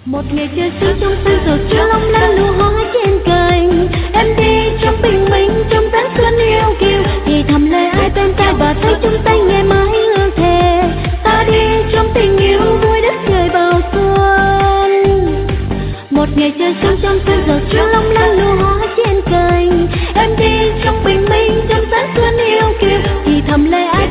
Một ngày trời xanh trong xanh giọt chiếu long lanh nụ hoa trên cành. Em đi trong bình minh trong tháng xuân yêu kiều, thì thầm lời ai bên tai và thấy chung tay ngày mai ước thề. Ta đi trong tình yêu vui đất trời bao xuân. Một ngày trời xanh trong xanh giọt chiếu long lanh nụ hoa trên cành. Em đi trong bình minh trong tháng xuân yêu kiều, thì thầm lời ai